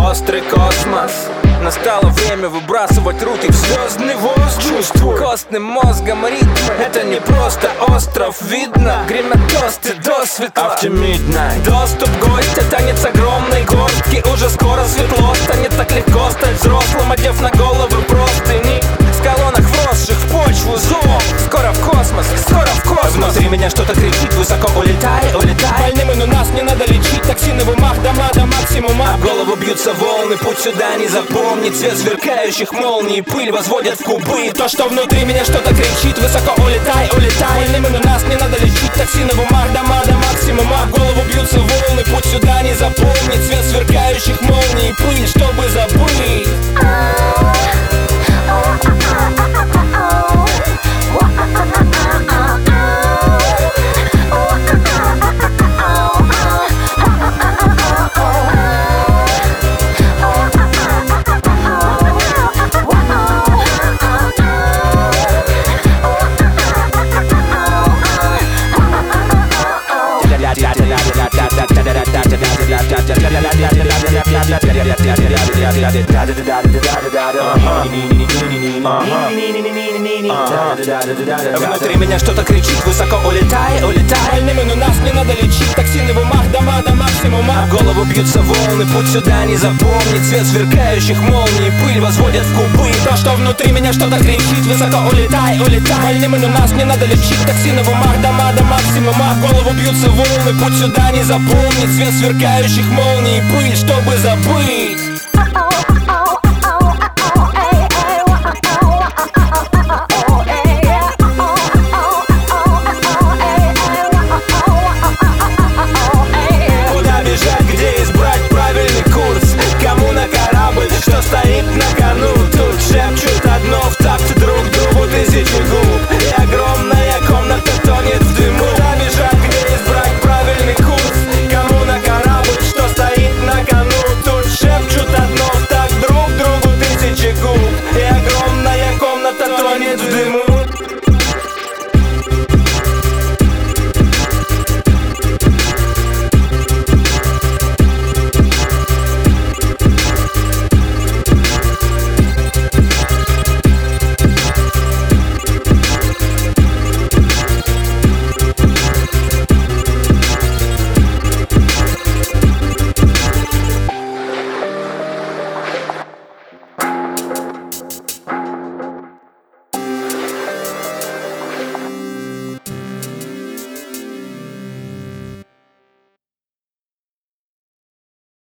острый космос. Настало время выбрасывать руки в звездный воздух. Чувствую костным мозгом ритмы. Это не просто остров, видно. Гремят тосты до светла. After midnight. Доступ гостя, танец огромной горстки. Уже скоро светло, станет так легко стать взрослым, одев на голову простыни. В колоннах вросших в почву зов. Скоро в космос, скоро в космос. Внутри меня что-то кричит, высоко улетай, улетай. Больным, но нас не надо лечить. Токсины в умах, дома до максимума. А в голову бьются волны, путь сюда не запомнить. Цвет сверкающих молний, пыль возводят в кубы. То, что внутри меня что-то кричит, высоко улетай, улетай. Больным, но нас не надо лечить. Токсины в умах, дома до максимума. В голову бьются волны, путь сюда не запомнить. Цвет сверкающих молний, пыль, чтобы забыть. Внутри меня что-то кричит, высоко улетай, улетай. Больным, но нас не надо лечить. Токсины в умах, дома до максимума. А в голову бьются волны, путь сюда не запомнить. Цвет сверкающих молний, пыль возводят в кубы. То, что внутри меня что-то кричит, высоко улетай, улетай. Больным, но нас не надо лечить. Токсины в умах, дома до максимума. В голову бьются волны, путь сюда не запомнить. Цвет сверкающих молний, пыль, чтобы забыть.